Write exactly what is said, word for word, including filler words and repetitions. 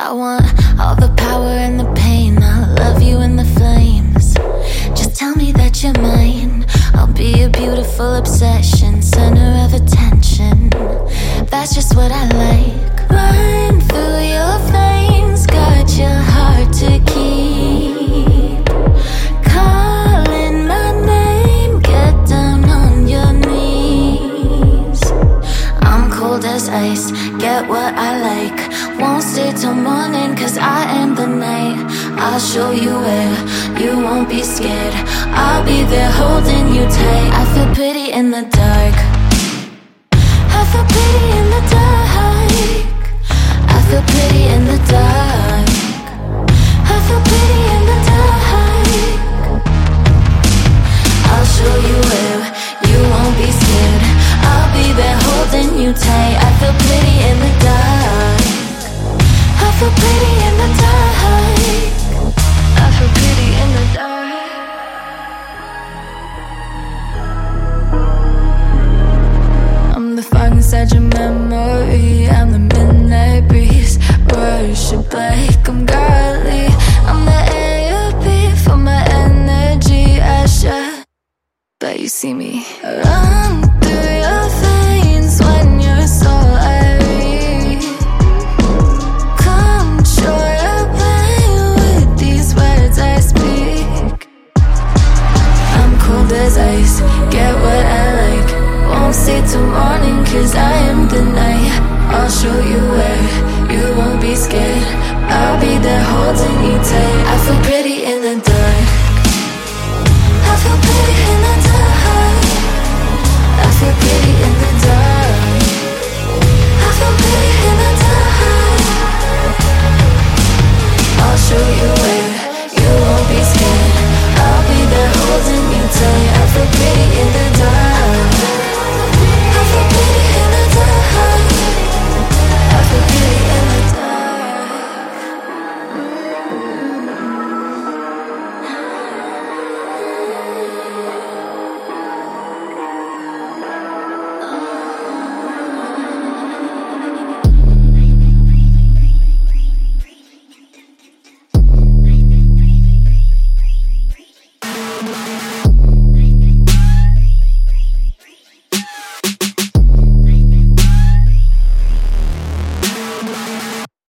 I want all the power and the pain. I'll love you in the flames. Just tell me that you're mine. I'll be a beautiful obsession, center of attention. That's just what I like. Run through your veins, got your heart to keep. Calling my name, get down on your knees. I'm cold as ice, get what I like. Won't stay till morning, cause I am the night. I'll show you where, you won't be scared. I'll be there holding you tight. I feel pretty in the dark. I feel pretty in the dark. I feel pretty in the dark. I feel pretty in the dark. I'll show you where, you won't be scared. I'll be there holding you tight. I feel pretty in the dark. I feel pretty in the dark. I feel pretty in the dark. I'm the fog inside your memory. I'm the midnight breeze. Worship like I'm godly. I'm the air you breathe for my energy. I shine, but you see me.